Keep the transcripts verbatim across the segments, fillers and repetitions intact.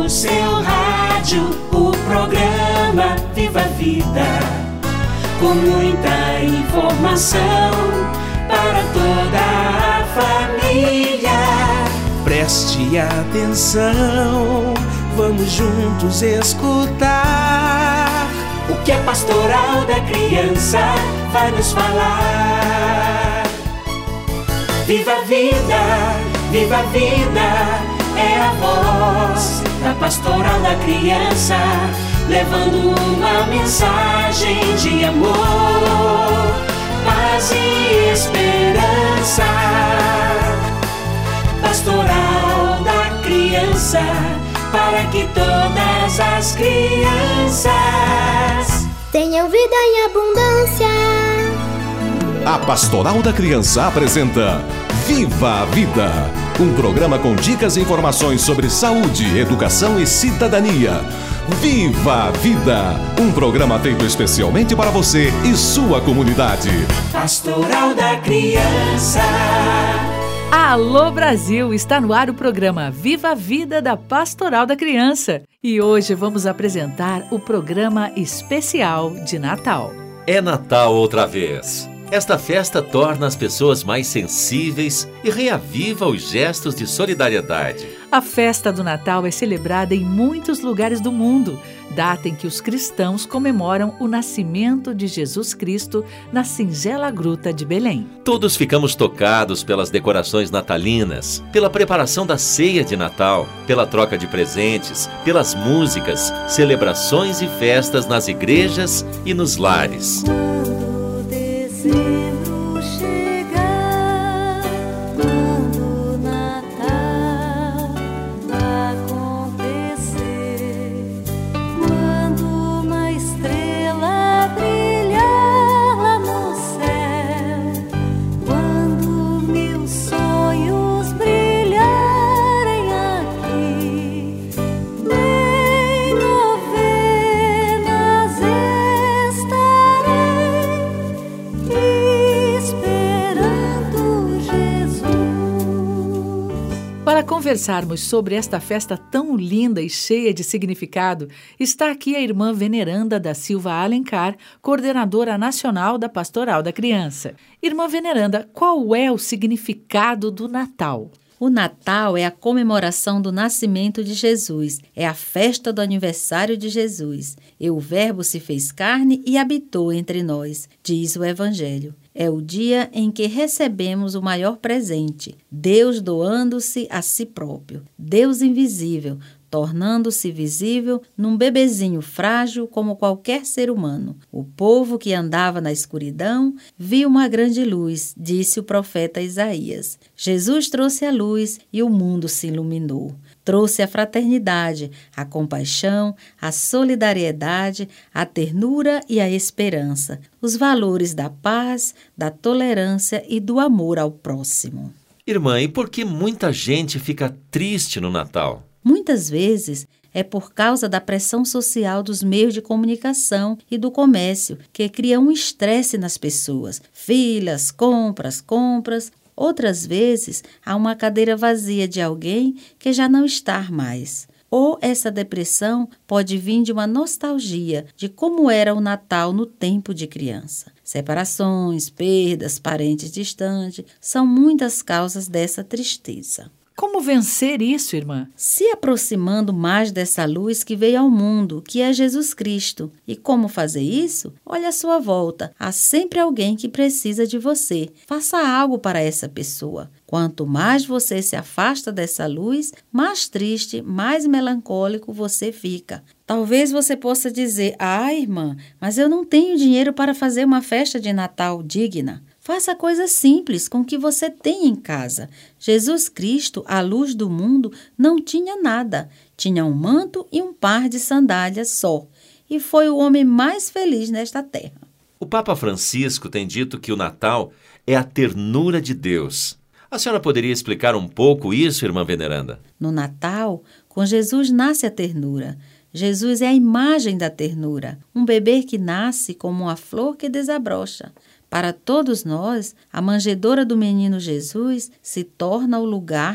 no seu rádio o programa Viva a Vida, com muita informação para toda a família. Preste atenção, vamos juntos escutar o que a Pastoral da Criança vai nos falar. Viva a vida, viva a vida, é a voz da Pastoral da Criança, levando uma mensagem de amor, paz e esperança. Pastoral da Criança, para que todas as crianças tenham vida em abundância. A Pastoral da Criança apresenta Viva a Vida, um programa com dicas e informações sobre saúde, educação e cidadania. Viva a Vida, um programa feito especialmente para você e sua comunidade. Pastoral da Criança. Alô Brasil, está no ar o programa Viva a Vida da Pastoral da Criança. E hoje vamos apresentar o programa especial de Natal. É Natal outra vez. Esta festa torna as pessoas mais sensíveis e reaviva os gestos de solidariedade. A festa do Natal é celebrada em muitos lugares do mundo, data em que os cristãos comemoram o nascimento de Jesus Cristo na singela gruta de Belém. Todos ficamos tocados pelas decorações natalinas, pela preparação da ceia de Natal, pela troca de presentes, pelas músicas, celebrações e festas nas igrejas e nos lares. Dezembro chegar, quando o Natal acontecer, quando uma estrela brilhar lá no céu, quando mil sonhos brilharem aqui, bem novenas esperando Jesus. Para conversarmos sobre esta festa tão linda e cheia de significado, está aqui a irmã Veneranda da Silva Alencar, coordenadora nacional da Pastoral da Criança. Irmã Veneranda, qual é o significado do Natal? O Natal é a comemoração do nascimento de Jesus, é a festa do aniversário de Jesus. E o Verbo se fez carne e habitou entre nós, diz o Evangelho. É o dia em que recebemos o maior presente, Deus doando-se a si próprio, Deus invisível, tornando-se visível num bebezinho frágil como qualquer ser humano. O povo que andava na escuridão viu uma grande luz, disse o profeta Isaías. Jesus trouxe a luz e o mundo se iluminou. Trouxe a fraternidade, a compaixão, a solidariedade, a ternura e a esperança, os valores da paz, da tolerância e do amor ao próximo. Irmã, e por que muita gente fica triste no Natal? Muitas vezes é por causa da pressão social dos meios de comunicação e do comércio, que cria um estresse nas pessoas. Filas, compras, compras. Outras vezes há uma cadeira vazia de alguém que já não está mais. Ou essa depressão pode vir de uma nostalgia de como era o Natal no tempo de criança. Separações, perdas, parentes distantes, são muitas causas dessa tristeza. Como vencer isso, irmã? Se aproximando mais dessa luz que veio ao mundo, que é Jesus Cristo. E como fazer isso? Olha à sua volta. Há sempre alguém que precisa de você. Faça algo para essa pessoa. Quanto mais você se afasta dessa luz, mais triste, mais melancólico você fica. Talvez você possa dizer, ah, irmã, mas eu não tenho dinheiro para fazer uma festa de Natal digna. Faça coisas simples com o que você tem em casa. Jesus Cristo, a luz do mundo, não tinha nada. Tinha um manto e um par de sandálias só. E foi o homem mais feliz nesta terra. O Papa Francisco tem dito que o Natal é a ternura de Deus. A senhora poderia explicar um pouco isso, irmã Veneranda? No Natal, com Jesus nasce a ternura. Jesus é a imagem da ternura. Um bebê que nasce como uma flor que desabrocha. Para todos nós, a manjedoura do menino Jesus se torna o lugar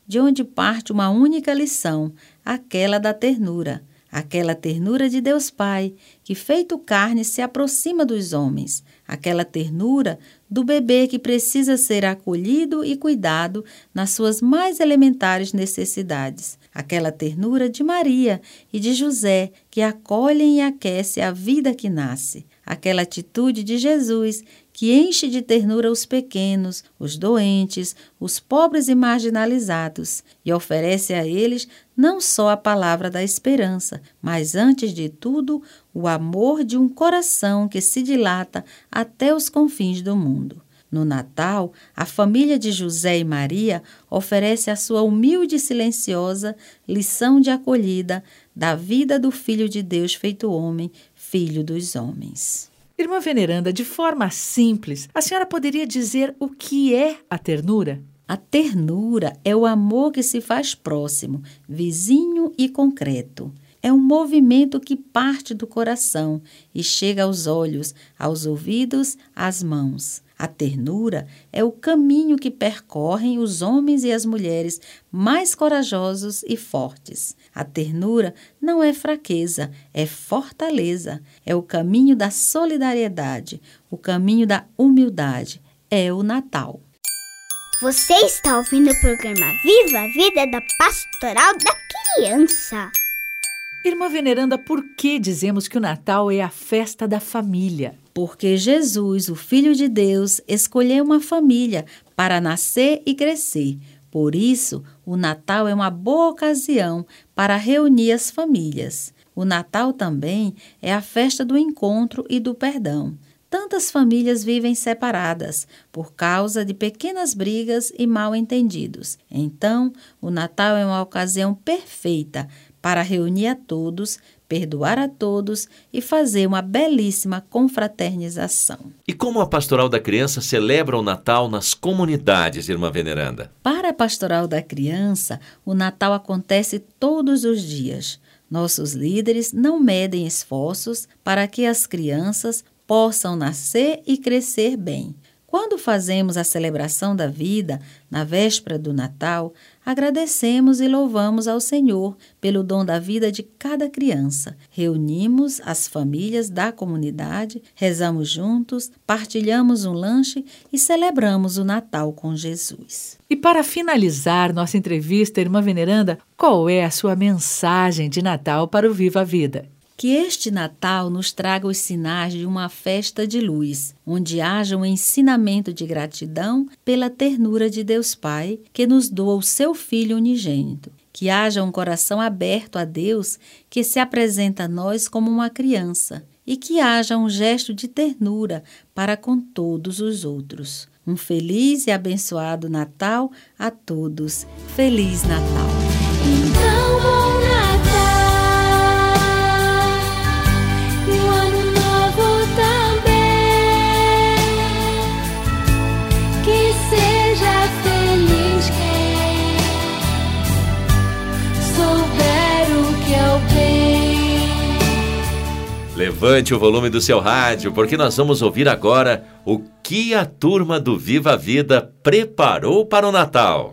de onde parte uma única lição, aquela da ternura. Aquela ternura de Deus Pai, que feito carne se aproxima dos homens. Aquela ternura do bebê que precisa ser acolhido e cuidado nas suas mais elementares necessidades. Aquela ternura de Maria e de José, que acolhem e aquecem a vida que nasce. Aquela atitude de Jesus, que enche de ternura os pequenos, os doentes, os pobres e marginalizados, e oferece a eles não só a palavra da esperança, mas, antes de tudo, o amor de um coração que se dilata até os confins do mundo. No Natal, a família de José e Maria oferece a sua humilde e silenciosa lição de acolhida da vida do Filho de Deus feito homem, Filho dos homens. Irmã Veneranda, de forma simples, a senhora poderia dizer o que é a ternura? A ternura é o amor que se faz próximo, vizinho e concreto. É um movimento que parte do coração e chega aos olhos, aos ouvidos, às mãos. A ternura é o caminho que percorrem os homens e as mulheres mais corajosos e fortes. A ternura não é fraqueza, é fortaleza. É o caminho da solidariedade, o caminho da humildade. É o Natal. Você está ouvindo o programa Viva a Vida da Pastoral da Criança. Irmã Veneranda, por que dizemos que o Natal é a festa da família? Porque Jesus, o Filho de Deus, escolheu uma família para nascer e crescer. Por isso, o Natal é uma boa ocasião para reunir as famílias. O Natal também é a festa do encontro e do perdão. Tantas famílias vivem separadas por causa de pequenas brigas e mal-entendidos. Então, o Natal é uma ocasião perfeita para reunir a todos, perdoar a todos e fazer uma belíssima confraternização. E como a Pastoral da Criança celebra o Natal nas comunidades, Irmã Veneranda? Para a Pastoral da Criança, o Natal acontece todos os dias. Nossos líderes não medem esforços para que as crianças possam nascer e crescer bem. Quando fazemos a celebração da vida, na véspera do Natal, agradecemos e louvamos ao Senhor pelo dom da vida de cada criança. Reunimos as famílias da comunidade, rezamos juntos, partilhamos um lanche e celebramos o Natal com Jesus. E para finalizar nossa entrevista, Irmã Veneranda, qual é a sua mensagem de Natal para o Viva a Vida? Que este Natal nos traga os sinais de uma festa de luz, onde haja um ensinamento de gratidão pela ternura de Deus Pai, que nos doa o seu Filho unigênito. Que haja um coração aberto a Deus, que se apresenta a nós como uma criança. E que haja um gesto de ternura para com todos os outros. Um feliz e abençoado Natal a todos. Feliz Natal! Então, bom Natal! Levante o volume do seu rádio, porque nós vamos ouvir agora o que a turma do Viva a Vida preparou para o Natal.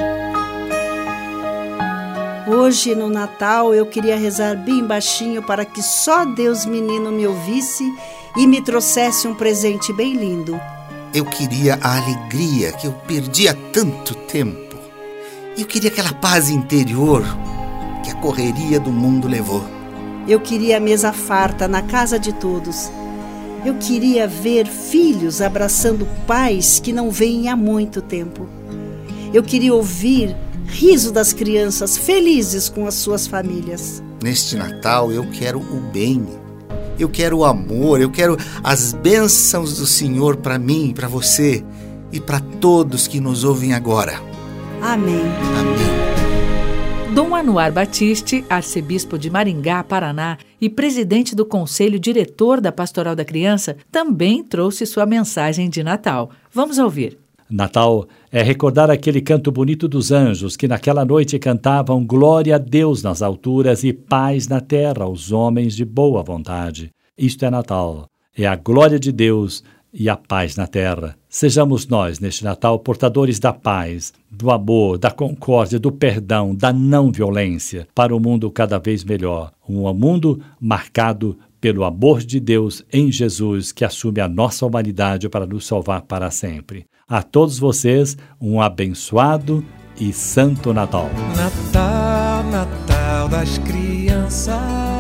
Hoje, no Natal, eu queria rezar bem baixinho para que só Deus menino me ouvisse e me trouxesse um presente bem lindo. Eu queria a alegria que eu perdi há tanto tempo. Eu queria aquela paz interior que a correria do mundo levou. Eu queria a mesa farta na casa de todos. Eu queria ver filhos abraçando pais que não veem há muito tempo. Eu queria ouvir riso das crianças felizes com as suas famílias. Neste Natal eu quero o bem, eu quero o amor, eu quero as bênçãos do Senhor para mim, para você e para todos que nos ouvem agora. Amém. Amém. Dom Anuar Batiste, arcebispo de Maringá, Paraná, e presidente do Conselho Diretor da Pastoral da Criança, também trouxe sua mensagem de Natal. Vamos ouvir. Natal é recordar aquele canto bonito dos anjos que naquela noite cantavam glória a Deus nas alturas e paz na terra aos homens de boa vontade. Isto é Natal, é a glória de Deus e a paz na terra. Sejamos nós, neste Natal, portadores da paz, do amor, da concórdia, do perdão, da não violência, para um mundo cada vez melhor. Um mundo marcado pelo amor de Deus em Jesus, que assume a nossa humanidade para nos salvar para sempre. A todos vocês, um abençoado e santo Natal. Natal, Natal das crianças,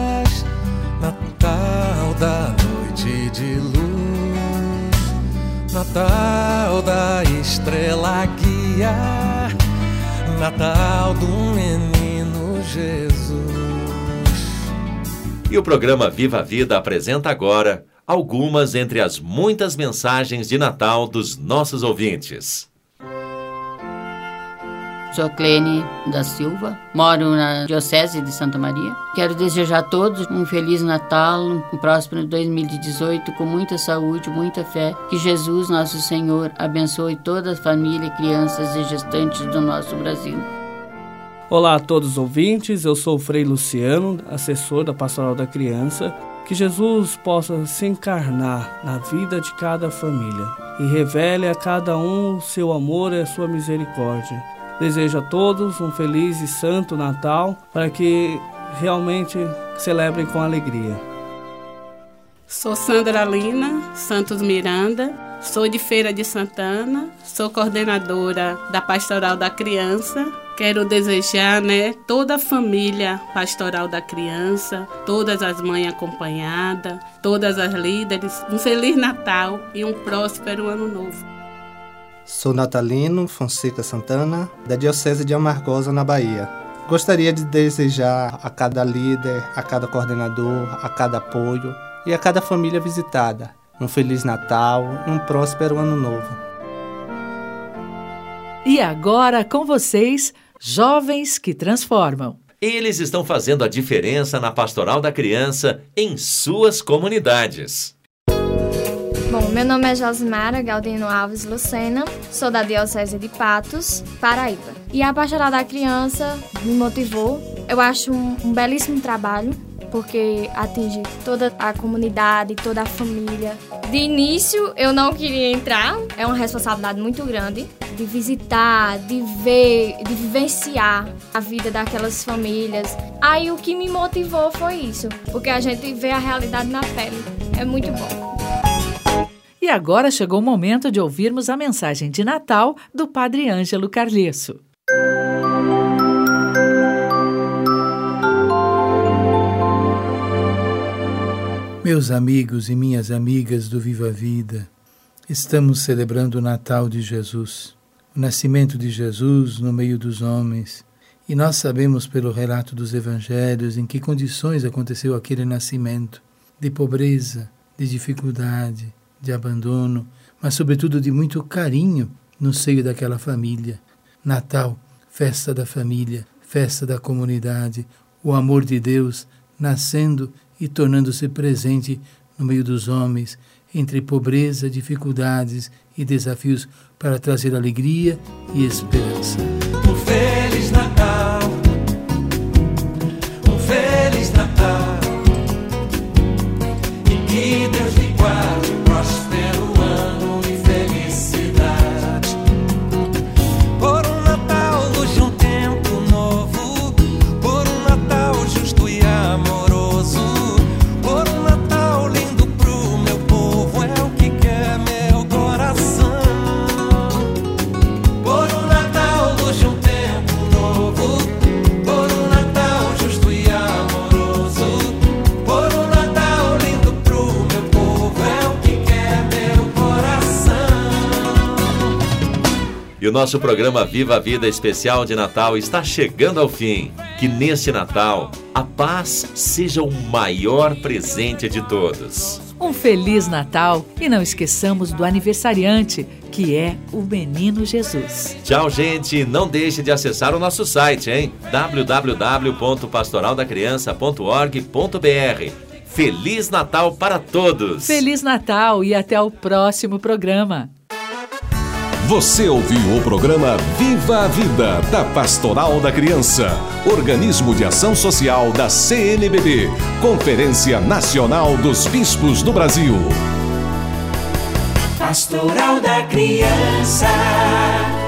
Natal da noite de luz, Natal da estrela guia, Natal do menino Jesus. E o programa Viva a Vida apresenta agora algumas entre as muitas mensagens de Natal dos nossos ouvintes. Sou Clene da Silva, moro na Diocese de Santa Maria. Quero desejar a todos um Feliz Natal, um próspero dois mil e dezoito, com muita saúde, muita fé. Que Jesus, nosso Senhor, abençoe toda a família, crianças e gestantes do nosso Brasil. Olá a todos os ouvintes, eu sou o Frei Luciano, assessor da Pastoral da Criança. Que Jesus possa se encarnar na vida de cada família e revele a cada um o seu amor e a sua misericórdia. Desejo a todos um feliz e santo Natal para que realmente celebrem com alegria. Sou Sandra Lina Santos Miranda, sou de Feira de Santana, sou coordenadora da Pastoral da Criança. Quero desejar, né, toda a família Pastoral da Criança, todas as mães acompanhadas, todas as líderes, um Feliz Natal e um próspero Ano Novo. Sou Natalino Fonseca Santana, da Diocese de Amargosa, na Bahia. Gostaria de desejar a cada líder, a cada coordenador, a cada apoio e a cada família visitada um Feliz Natal e um próspero Ano Novo. E agora com vocês, Jovens que Transformam. Eles estão fazendo a diferença na Pastoral da Criança em suas comunidades. Bom, meu nome é Josimara Galdino Alves Lucena, sou da Diocese de Patos, Paraíba. E a Pastoral da Criança me motivou. Eu acho um, um belíssimo trabalho, porque atinge toda a comunidade, toda a família. De início, eu não queria entrar, é uma responsabilidade muito grande, de visitar, de ver, de vivenciar a vida daquelas famílias. Aí o que me motivou foi isso, porque a gente vê a realidade na pele. É muito bom. E agora chegou o momento de ouvirmos a mensagem de Natal do Padre Ângelo Carlesso. Meus amigos e minhas amigas do Viva a Vida, estamos celebrando o Natal de Jesus, o nascimento de Jesus no meio dos homens. E nós sabemos pelo relato dos evangelhos em que condições aconteceu aquele nascimento, de pobreza, de dificuldade, de abandono, mas sobretudo de muito carinho no seio daquela família. Natal, festa da família, festa da comunidade, o amor de Deus nascendo e tornando-se presente no meio dos homens, entre pobreza, dificuldades e desafios, para trazer alegria e esperança. Um Feliz Natal, um Feliz Natal, e que Deus lhe guarde um próspero ano e felicidade. Por um Natal luz de um tempo novo, por um Natal justo e amoroso, por um Natal lindo pro meu povo, é o que quer meu coração. Por um Natal luz de um tempo novo, por um Natal justo e amoroso, por um Natal lindo pro meu povo, é o que quer meu coração. E o nosso programa Viva a Vida especial de Natal está chegando ao fim. Que neste Natal, a paz seja o maior presente de todos. Um Feliz Natal e não esqueçamos do aniversariante, que é o Menino Jesus. Tchau, gente. Não deixe de acessar o nosso site, hein? w w w ponto pastoral da criança ponto org ponto b r. Feliz Natal para todos! Feliz Natal e até o próximo programa. Você ouviu o programa Viva a Vida, da Pastoral da Criança, organismo de ação social da C N B B, Conferência Nacional dos Bispos do Brasil. Pastoral da Criança.